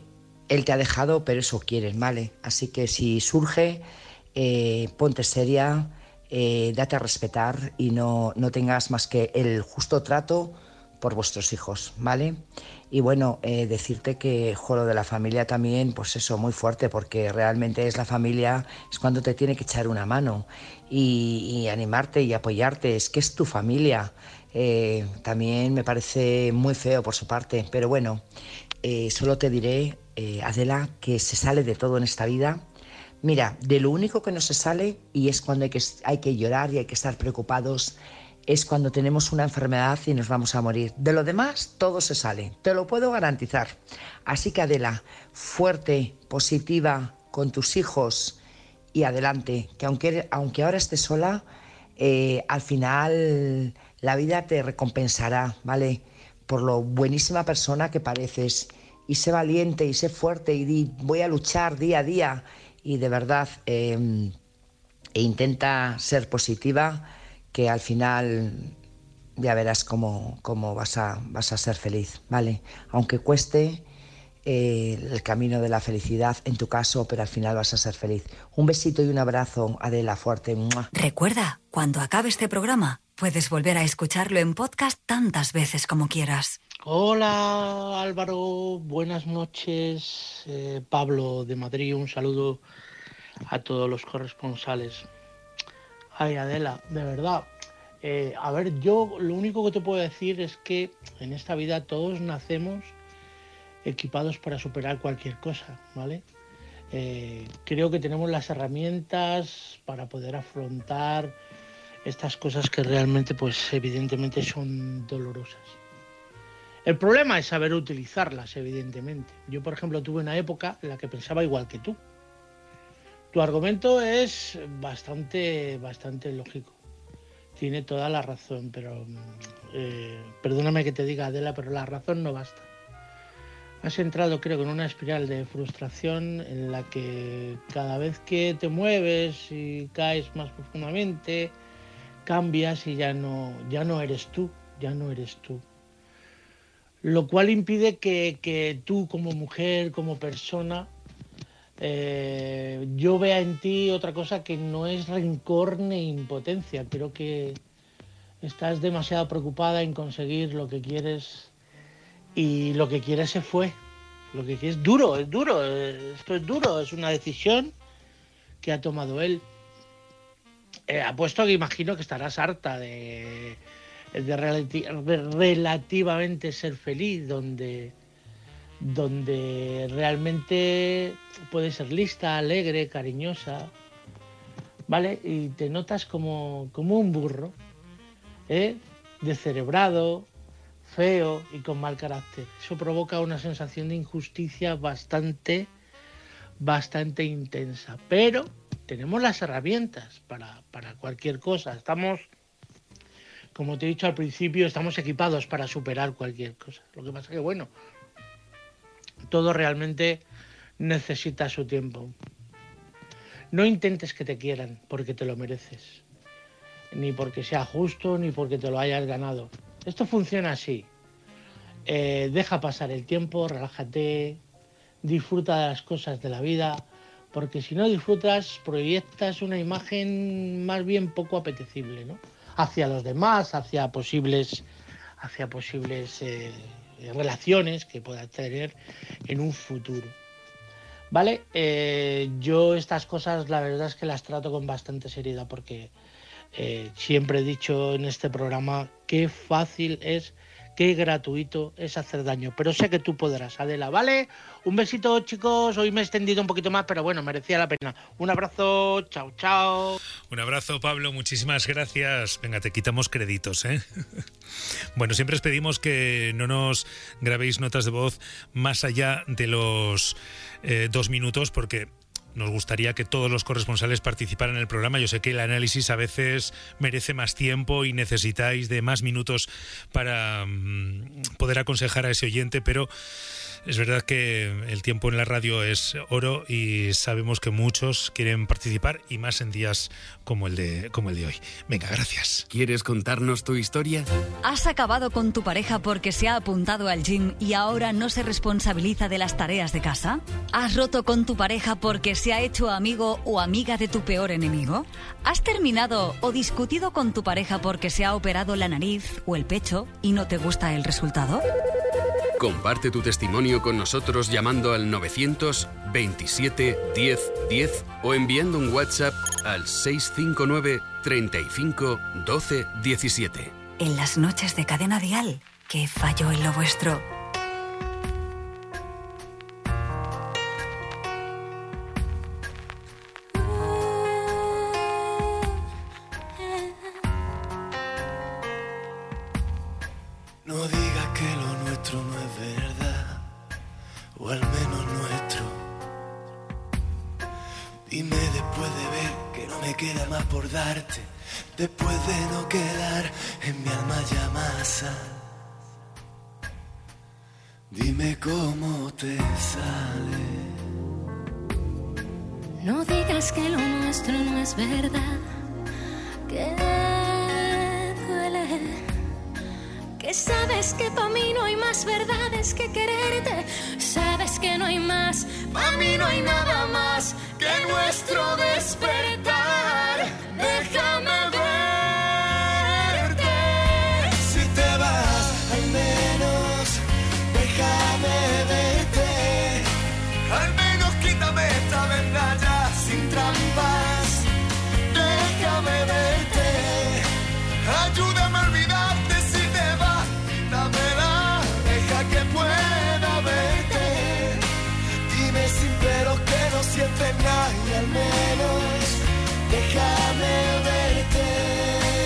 él te ha dejado, pero eso quieres, ¿vale? Así que si surge, eh, ponte seria, eh, date a respetar y no, no tengas más que el justo trato por vuestros hijos, ¿vale? Y bueno, eh, decirte que jo, lo de la familia también, pues eso, muy fuerte, porque realmente es la familia, es cuando te tiene que echar una mano y, y animarte y apoyarte, es que es tu familia. Eh, también me parece muy feo por su parte, pero bueno, eh, solo te diré, eh, Adela, que se sale de todo en esta vida. Mira, de lo único que no se sale, y es cuando hay que, hay que llorar y hay que estar preocupados, es cuando tenemos una enfermedad y nos vamos a morir. De lo demás, todo se sale, te lo puedo garantizar. Así que Adela, fuerte, positiva, con tus hijos y adelante, que aunque, aunque ahora estés sola, eh, al final la vida te recompensará, ¿vale? Por lo buenísima persona que pareces. Y sé valiente y sé fuerte y di, voy a luchar día a día. Y de verdad, eh, e intenta ser positiva, que al final ya verás cómo, cómo vas a, vas a ser feliz, ¿vale? Aunque cueste eh, el camino de la felicidad en tu caso, pero al final vas a ser feliz. Un besito y un abrazo, Adela, fuerte. ¡Mua! Recuerda, cuando acabe este programa, puedes volver a escucharlo en podcast tantas veces como quieras. Hola Álvaro, buenas noches. Eh, Pablo de Madrid, un saludo a todos los corresponsales. Ay, Adela, de verdad, eh, a ver, yo lo único que te puedo decir es que en esta vida todos nacemos equipados para superar cualquier cosa, ¿vale? Eh, creo que tenemos las herramientas para poder afrontar estas cosas que realmente, pues evidentemente son dolorosas. El problema es saber utilizarlas, evidentemente. Yo, por ejemplo, tuve una época en la que pensaba igual que tú. Tu argumento es bastante, bastante lógico. Tiene toda la razón, pero eh, perdóname que te diga, Adela, pero la razón no basta. Has entrado, creo, en una espiral de frustración en la que cada vez que te mueves y caes más profundamente, cambias y ya no, ya no eres tú, ya no eres tú. Lo cual impide que, que tú como mujer, como persona, Eh, yo vea en ti otra cosa que no es rencor ni impotencia. Creo que estás demasiado preocupada en conseguir lo que quieres y lo que quieres se fue. Lo que quieres es duro, es duro, esto es duro, es una decisión que ha tomado él. Eh, apuesto que imagino que estarás harta de, de, relati- de relativamente ser feliz, donde... donde realmente puedes ser lista, alegre, cariñosa, ¿vale? Y te notas como, como un burro, ¿eh? Descerebrado, feo y con mal carácter. Eso provoca una sensación de injusticia bastante, bastante intensa. Pero tenemos las herramientas para, para cualquier cosa. Estamos, como te he dicho al principio, estamos equipados para superar cualquier cosa. Lo que pasa es que, bueno, todo realmente necesita su tiempo. No intentes que te quieran porque te lo mereces, ni porque sea justo, ni porque te lo hayas ganado. Esto funciona así. Eh, deja pasar el tiempo, relájate, disfruta de las cosas de la vida, porque si no disfrutas, proyectas una imagen más bien poco apetecible, ¿no? Hacia los demás, hacia posibles, hacia posibles eh, relaciones que puedas tener en un futuro. ¿Vale? Eh, yo estas cosas la verdad es que las trato con bastante seriedad porque eh, siempre he dicho en este programa qué fácil es, qué gratuito es hacer daño. Pero sé que tú podrás, Adela, ¿vale? Un besito, chicos. Hoy me he extendido un poquito más, pero bueno, merecía la pena. Un abrazo, chao, chao. Un abrazo, Pablo, muchísimas gracias. Venga, te quitamos créditos, ¿eh? Bueno, siempre os pedimos que no nos grabéis notas de voz más allá de los eh, dos minutos, porque nos gustaría que todos los corresponsales participaran en el programa. Yo sé que el análisis a veces merece más tiempo y necesitáis de más minutos para um, poder aconsejar a ese oyente, pero es verdad que el tiempo en la radio es oro y sabemos que muchos quieren participar, y más en días como el de, como el de hoy. Venga, gracias. ¿Quieres contarnos tu historia? ¿Has acabado con tu pareja porque se ha apuntado al gym y ahora no se responsabiliza de las tareas de casa? ¿Has roto con tu pareja porque se ha hecho amigo o amiga de tu peor enemigo? ¿Has terminado o discutido con tu pareja porque se ha operado la nariz o el pecho y no te gusta el resultado? Comparte tu testimonio con nosotros llamando al novecientos veintisiete diez diez o enviando un WhatsApp al seis cinco nueve treinta y cinco doce diecisiete. En las noches de Cadena Dial, ¿qué falló en lo vuestro? No digas que lo nuestro no es verdad, o al menos nuestro. Dime después de ver que no me queda más por darte, después de no quedar en mi alma ya masa. Dime cómo te sale. No digas que lo nuestro no es verdad, que duele. Que sabes que pa' mí no hay más verdades que quererte. Sabes que no hay más, pa' mí no hay nada más que nuestro despertar. Déjame verte. Si te vas, al menos déjame verte. Al menos quítame esta venda ya sin trampas. Déjame verte. Ayúdame a olvidarte si te vas. Quítamela, deja que pueda verte. Dime sin peros que no sientes nada y al menos déjame verte.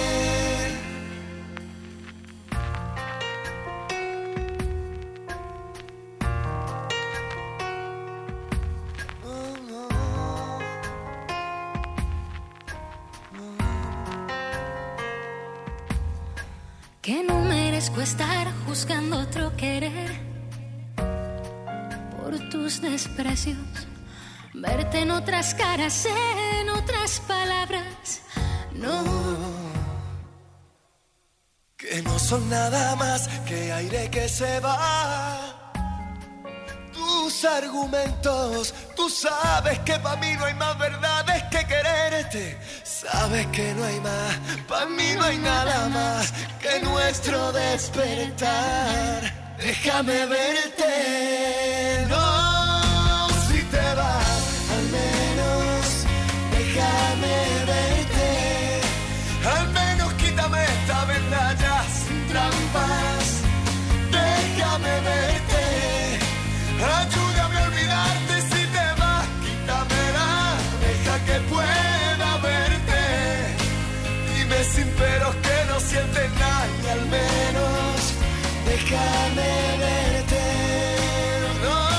Que no merezco estar juzgando otro querer por tus desprecios. Verte en otras caras, en otras palabras. No. Que no son nada más que aire que se va. Tus argumentos, tú sabes que pa' mí no hay más verdades que quererte. Sabes que no hay más, pa' mí no hay nada más que nuestro despertar. Déjame verte, no, si te vas, al menos déjame verte. Al menos quítame esta venda ya sin trampas. Déjame verte. Ayúdame a olvidarte si te vas, quítamela, deja que pueda verte. Dime sin peros que no sientes nada y al menos déjame verte. No.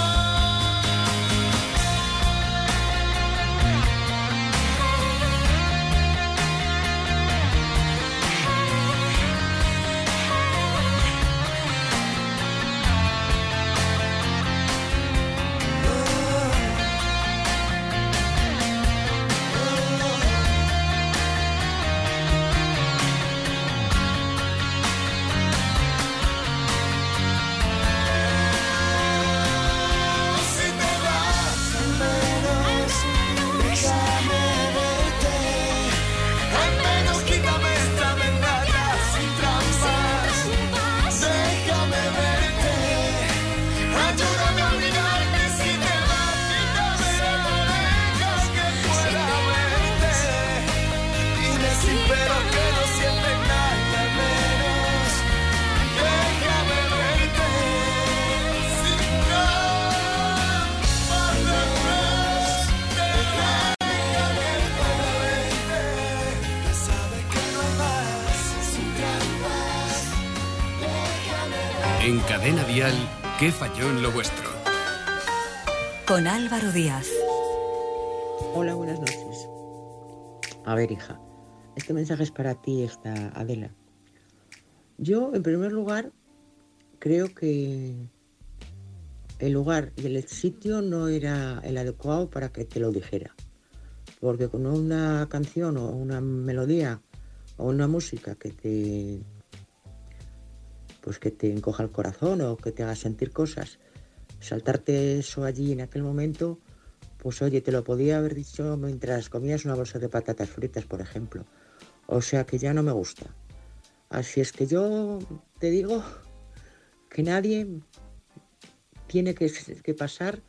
En Cadena Dial, ¿qué falló en lo vuestro? Con Álvaro Díaz. Hola, buenas noches. A ver, hija, este mensaje es para ti, esta Adela. Yo, en primer lugar, creo que el lugar y el sitio no era el adecuado para que te lo dijera. Porque con una canción o una melodía o una música que te, pues que te encoja el corazón o que te haga sentir cosas, saltarte eso allí en aquel momento, pues oye, te lo podía haber dicho mientras comías una bolsa de patatas fritas, por ejemplo. O sea que ya no me gusta. Así es que yo te digo que nadie tiene que, que pasar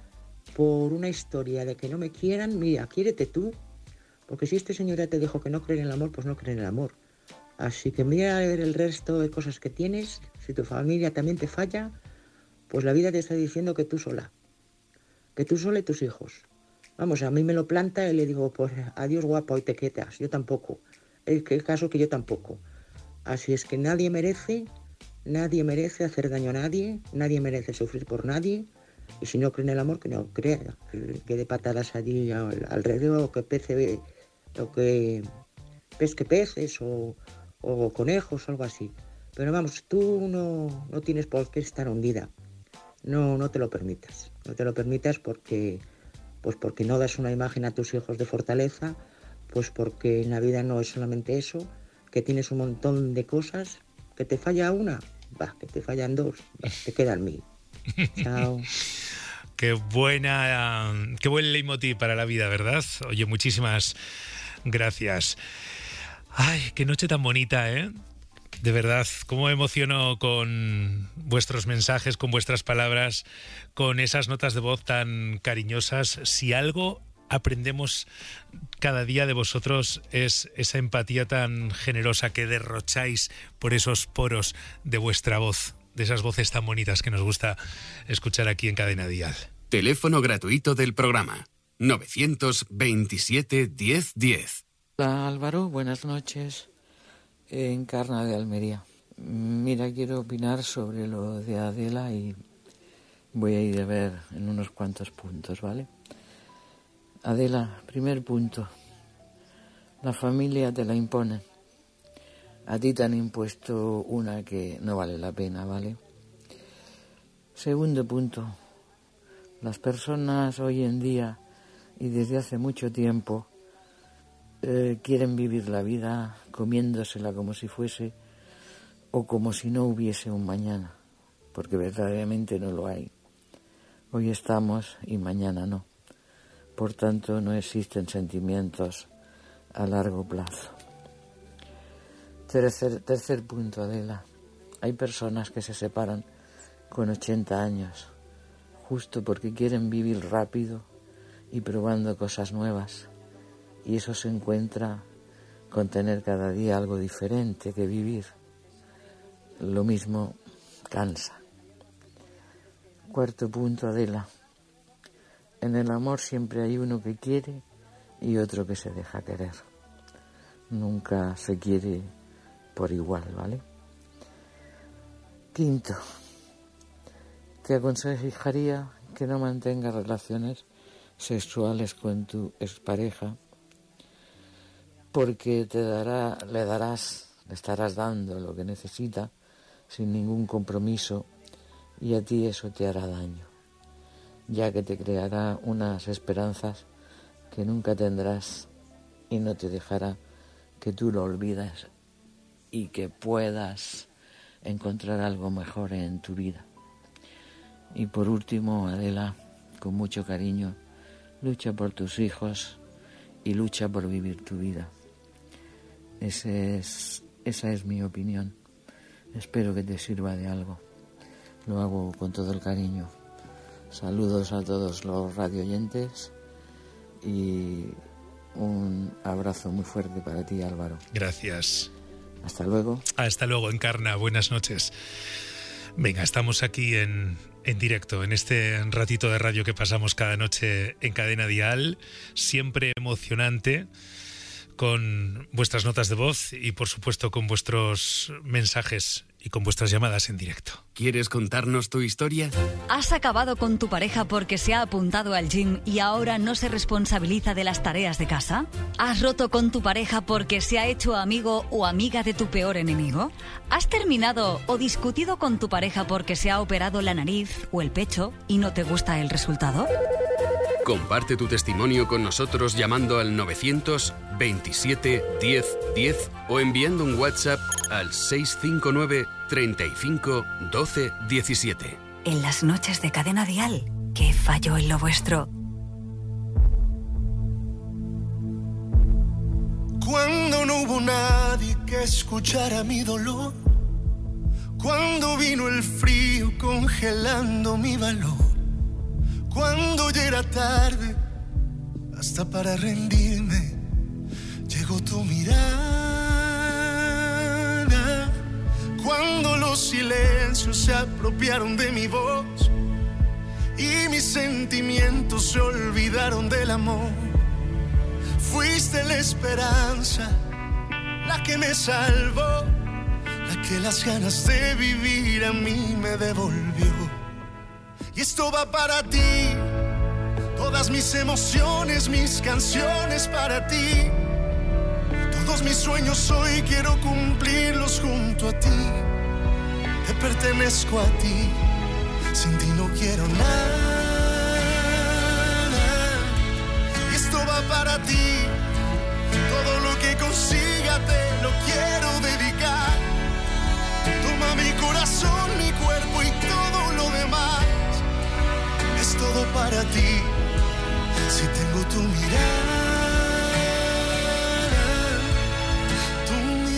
por una historia de que no me quieran. Mira, quiérete tú, porque si este señor ya te dijo que no cree en el amor, pues no cree en el amor. Así que mira a ver el resto de cosas que tienes. Si tu familia también te falla, pues la vida te está diciendo que tú sola. Que tú sola y tus hijos. Vamos, a mí me lo planta y le digo, pues adiós guapa, hoy te quedas. Yo tampoco. El, el caso es que yo tampoco. Así es que nadie merece, nadie merece hacer daño a nadie, nadie merece sufrir por nadie. Y si no cree en el amor, que no crea, que, que dé patadas allí al, alrededor, o que pece, o que pesque peces, o, o conejos, o algo así. Pero vamos, tú no, no tienes por qué estar hundida. No, no te lo permitas. No te lo permitas porque, pues porque no das una imagen a tus hijos de fortaleza, pues porque en la vida no es solamente eso, que tienes un montón de cosas, que te falla una, va, que te fallan dos, va, te quedan mil. Chao. Qué buena, qué buen leitmotiv para la vida, ¿verdad? Oye, muchísimas gracias. Ay, qué noche tan bonita, ¿eh? De verdad, cómo me emociono con vuestros mensajes, con vuestras palabras, con esas notas de voz tan cariñosas. Si algo aprendemos cada día de vosotros es esa empatía tan generosa que derrocháis por esos poros de vuestra voz, de esas voces tan bonitas que nos gusta escuchar aquí en Cadena Dial. Teléfono gratuito del programa novecientos veintisiete diez diez. Hola Álvaro, buenas noches. Encarna de Almería. Mira, quiero opinar sobre lo de Adela y voy a ir a ver en unos cuantos puntos, ¿vale? Adela, primer punto. La familia te la impone. A ti te han impuesto una que no vale la pena, ¿vale? Segundo punto. Las personas hoy en día y desde hace mucho tiempo eh, quieren vivir la vida comiéndosela como si fuese o como si no hubiese un mañana, porque verdaderamente no lo hay. Hoy estamos y mañana no. Por tanto, no existen sentimientos a largo plazo. Tercer, tercer punto, Adela. Hay personas que se separan con ochenta años, justo porque quieren vivir rápido y probando cosas nuevas. Y eso se encuentra con tener cada día algo diferente que vivir. Lo mismo cansa. Cuarto punto, Adela. En el amor siempre hay uno que quiere y otro que se deja querer. Nunca se quiere por igual, ¿vale? Quinto, te aconsejaría que no mantengas relaciones sexuales con tu expareja porque te dará, le darás, le estarás dando lo que necesita sin ningún compromiso y a ti eso te hará daño, ya que te creará unas esperanzas que nunca tendrás y no te dejará que tú lo olvides y que puedas encontrar algo mejor en tu vida. Y por último, Adela, con mucho cariño, lucha por tus hijos y lucha por vivir tu vida. Ese es, esa es mi opinión. Espero que te sirva de algo. Lo hago con todo el cariño. Saludos a todos los radioyentes y un abrazo muy fuerte para ti, Álvaro. Gracias. Hasta luego. Hasta luego, Encarna. Buenas noches. Venga, estamos aquí en, en directo, en este ratito de radio que pasamos cada noche en Cadena Dial, siempre emocionante, con vuestras notas de voz y, por supuesto, con vuestros mensajes y con vuestras llamadas en directo. ¿Quieres contarnos tu historia? ¿Has acabado con tu pareja porque se ha apuntado al gym y ahora no se responsabiliza de las tareas de casa? ¿Has roto con tu pareja porque se ha hecho amigo o amiga de tu peor enemigo? ¿Has terminado o discutido con tu pareja porque se ha operado la nariz o el pecho y no te gusta el resultado? Comparte tu testimonio con nosotros llamando al novecientos veintisiete diez diez o enviando un WhatsApp al seis cinco nueve treinta y cinco doce diecisiete. En las noches de Cadena Dial, ¿qué falló en lo vuestro? Cuando no hubo nadie que escuchara mi dolor, cuando vino el frío congelando mi valor, cuando ya era tarde hasta para rendirme, llegó tu mirada. Cuando los silencios se apropiaron de mi voz y mis sentimientos se olvidaron del amor, fuiste la esperanza, la que me salvó, la que las ganas de vivir a mí me devolvió. Y esto va para ti, todas mis emociones, mis canciones para ti. Todos mis sueños hoy quiero cumplirlos junto a ti. Te pertenezco a ti, sin ti no quiero nada. Y esto va para ti, todo lo que consiga te lo quiero dedicar. Toma mi corazón, mi cuerpo y todo lo demás. Es todo para ti, si tengo tu mirada, tu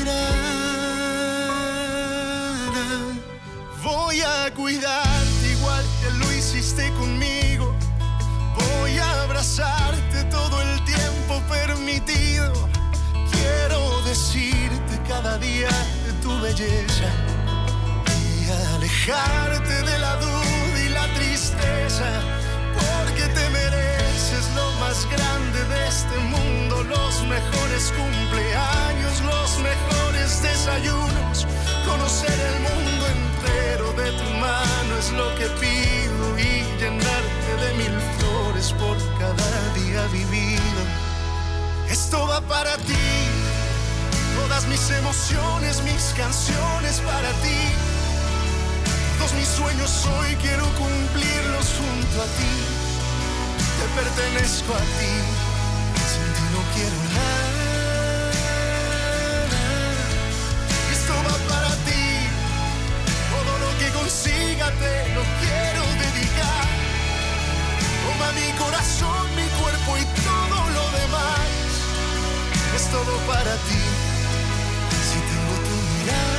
mirada. Voy a cuidarte igual que lo hiciste conmigo. Voy a abrazarte todo el tiempo permitido. Quiero decirte cada día de tu belleza y alejarte de la duda y la tristeza, porque te mereces lo más grande de este mundo, los mejores cumpleaños, los mejores desayunos, conocer el mundo entero de tu mano es lo que pido y llenarte de mil flores por cada día vivido. Esto va para ti, todas mis emociones, mis canciones para ti. Todos mis sueños hoy quiero cumplirlos junto a ti. Te pertenezco a ti, sin ti no quiero nada. Esto va para ti, todo lo que consiga te lo quiero dedicar. Toma mi corazón, mi cuerpo y todo lo demás. Es todo para ti, si tengo tu mirada.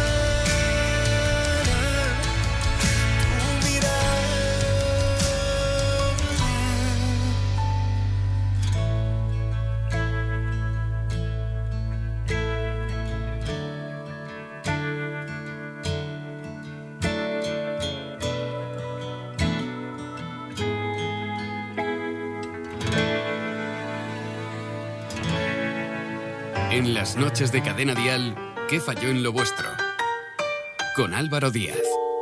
En las noches de Cadena Dial, ¿qué falló en lo vuestro? Con Álvaro Díaz.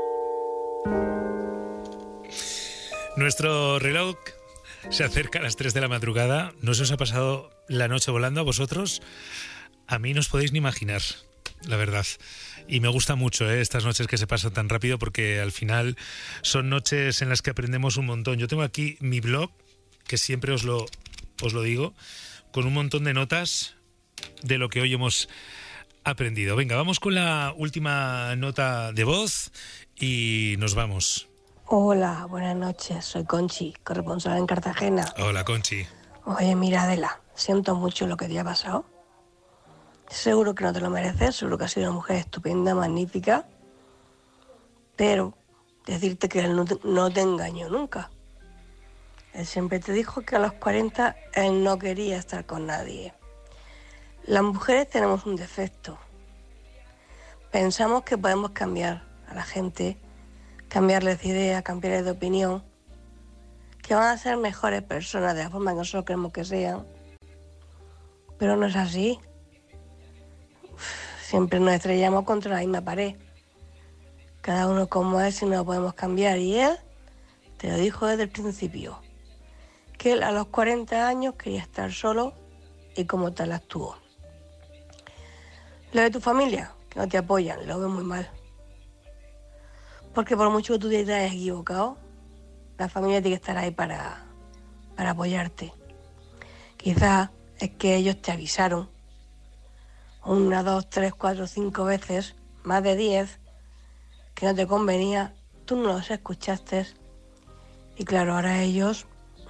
Nuestro reloj se acerca a las tres de la madrugada. ¿No se os ha pasado la noche volando a vosotros? A mí no os podéis ni imaginar, la verdad. Y me gusta mucho ¿eh? estas noches que se pasan tan rápido, porque al final son noches en las que aprendemos un montón. Yo tengo aquí mi blog, que siempre os lo, os lo digo, con un montón de notas de lo que hoy hemos aprendido. Venga, vamos con la última nota de voz y nos vamos. Hola, buenas noches. Soy Conchi, corresponsal en Cartagena. Hola, Conchi. Oye, mira, Adela, siento mucho lo que te ha pasado. Seguro que no te lo mereces, seguro que has sido una mujer estupenda, magnífica, pero decirte que él no te, no te engañó nunca. Él siempre te dijo que a los cuarenta él no quería estar con nadie. Las mujeres tenemos un defecto. Pensamos que podemos cambiar a la gente, cambiarles de idea, cambiarles de opinión, que van a ser mejores personas de la forma que nosotros queremos que sean. Pero no es así. Siempre nos estrellamos contra la misma pared. cada uno como es y no lo podemos cambiar. Y él te lo dijo desde el principio, que él a los cuarenta años quería estar solo y como tal actuó. Lo de tu familia, que no te apoyan, lo veo muy mal. Porque por mucho que tú te hayas equivocado, la familia tiene que estar ahí para, para apoyarte. Quizás es que ellos te avisaron una, dos, tres, cuatro, cinco veces, más de diez, que no te convenía, tú no los escuchaste y claro, ahora ellos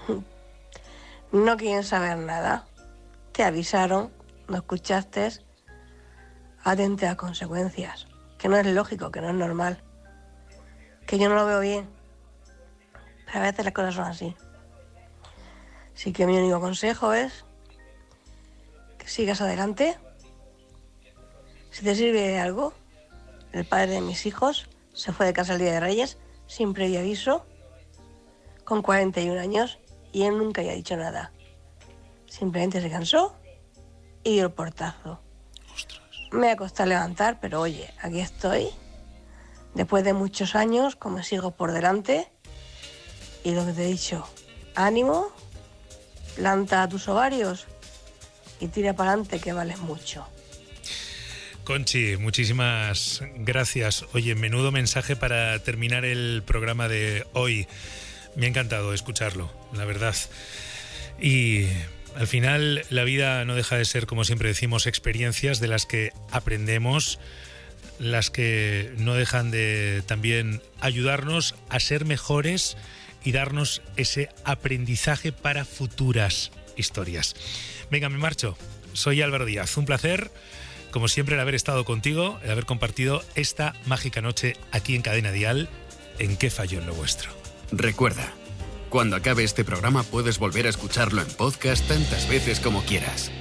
no quieren saber nada. Te avisaron, no escuchaste, atente a consecuencias, que no es lógico, que no es normal, que yo no lo veo bien, pero a veces las cosas son así. Así que mi único consejo es que sigas adelante. Si te sirve de algo, el padre de mis hijos se fue de casa el día de Reyes sin previo aviso, con cuarenta y un años, y él nunca había dicho nada. Simplemente se cansó y dio el portazo. Ostras. Me ha costado levantar, pero oye, aquí estoy, después de muchos años, con mis hijos por delante, y lo que te he dicho, ánimo, planta tus ovarios y tira para adelante, que vales mucho. Conchi, muchísimas gracias. Oye, menudo mensaje para terminar el programa de hoy. Me ha encantado escucharlo, la verdad. Y al final la vida no deja de ser, como siempre decimos, experiencias de las que aprendemos, las que no dejan de también ayudarnos a ser mejores y darnos ese aprendizaje para futuras historias. Venga, me marcho. Soy Álvaro Díaz. Un placer, como siempre, el haber estado contigo, el haber compartido esta mágica noche aquí en Cadena Dial, en ¿Qué falló en lo vuestro? Recuerda, cuando acabe este programa puedes volver a escucharlo en podcast tantas veces como quieras.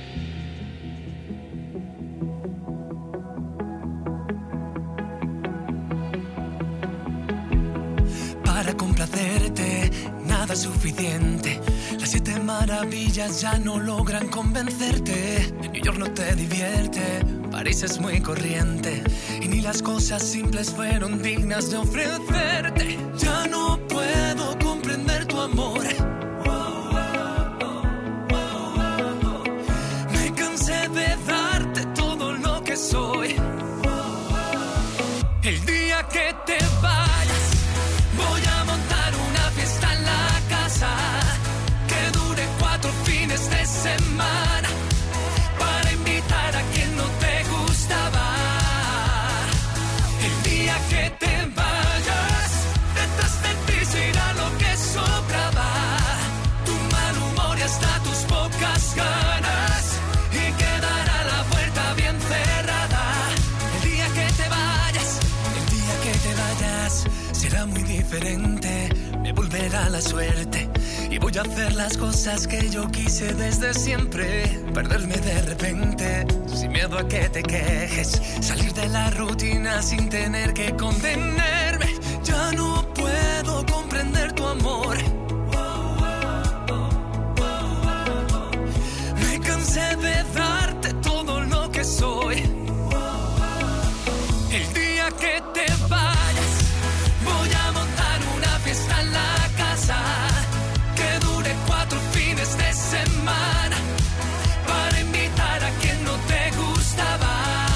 Para complacerte, nada es suficiente. Las siete maravillas ya no logran convencerte. New York no te divierte, París es muy corriente, y ni las cosas simples fueron dignas de ofrecerte. Ya no puedo comprender tu amor. Me cansé de darte todo lo que soy. El día que te vayas, voy a montar una fiesta en la casa que dure cuatro fines de semana para invitar a quien no te gustaba. El día que te vayas, detrás de ti se irá lo que sobraba. Tu mal humor y hasta tus pocas ganas, y quedará la puerta bien cerrada. El día que te vayas, el día que te vayas, será muy diferente, me volverá la suerte y voy a hacer las cosas que yo quise desde siempre. Perderme de repente, sin miedo a que te quejes, salir de la rutina sin tener que condenarme. Ya no puedo comprender tu amor. Me cansé de darte todo lo que soy. El día que te vayas, voy a montar una fiesta en la casa que dure cuatro fines de semana para invitar a quien no te gustaba.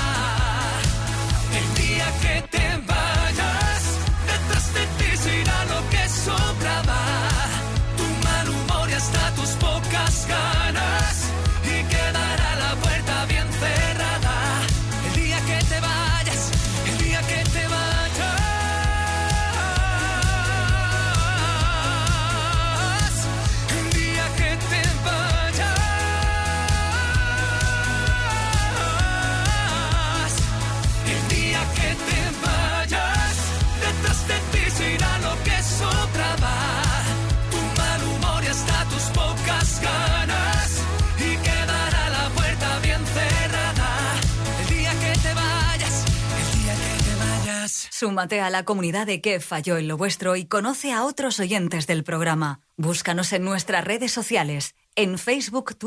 El día que te vayas, detrás de ti se irá lo que sobraba. Tu mal humor y hasta tus pocas ganas, y quedará la puerta bien cerrada. El día que te vayas, el día que te vayas. Ganas, y quedará la puerta bien cerrada. El día que te vayas, el día que te vayas. Súmate a la comunidad de ¿Qué falló en lo vuestro? Y conoce a otros oyentes del programa. Búscanos en nuestras redes sociales, en Facebook, Twitter